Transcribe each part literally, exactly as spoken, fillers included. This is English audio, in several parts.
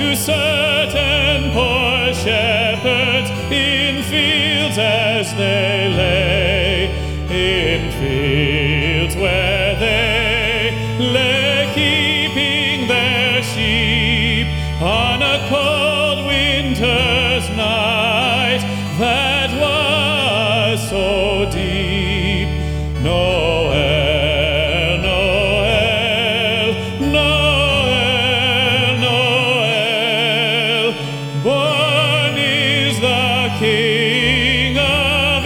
to certain poor shepherds in fields as they lay, in fields where they lay keeping their sheep on a cold winter's night that was so deep. Noel, Noel, Noel, Noel, born is the King of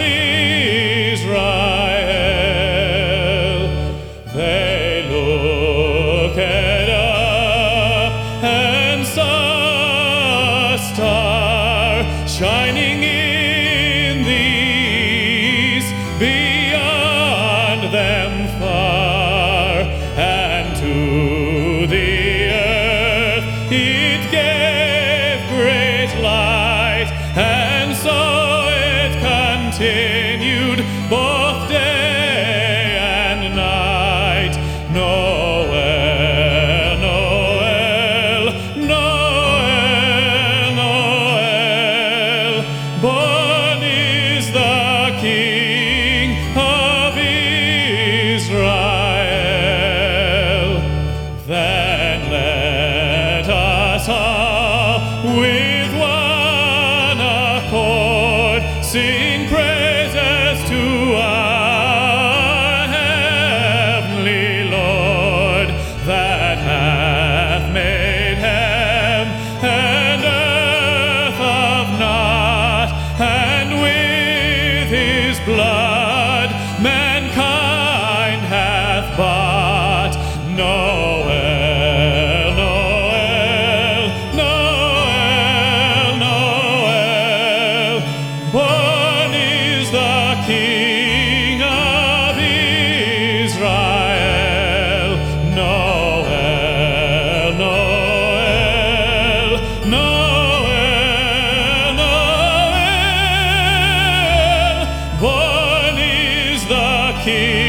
Israel. They looked up and saw a star shining in the east beyond them far, and to the earth it gave great light, and so it continued both day and night. Noel, Noel, Noel, Noel, born is the King of Israel. Then let us all with one accord sing praises to our heavenly Lord, that hath made heaven and earth of naught, and with his blood mankind hath bought. Noel, Noel, Noel, Noel, born is the King of Israel. Noel, Noel, Noel, Noel, born is the King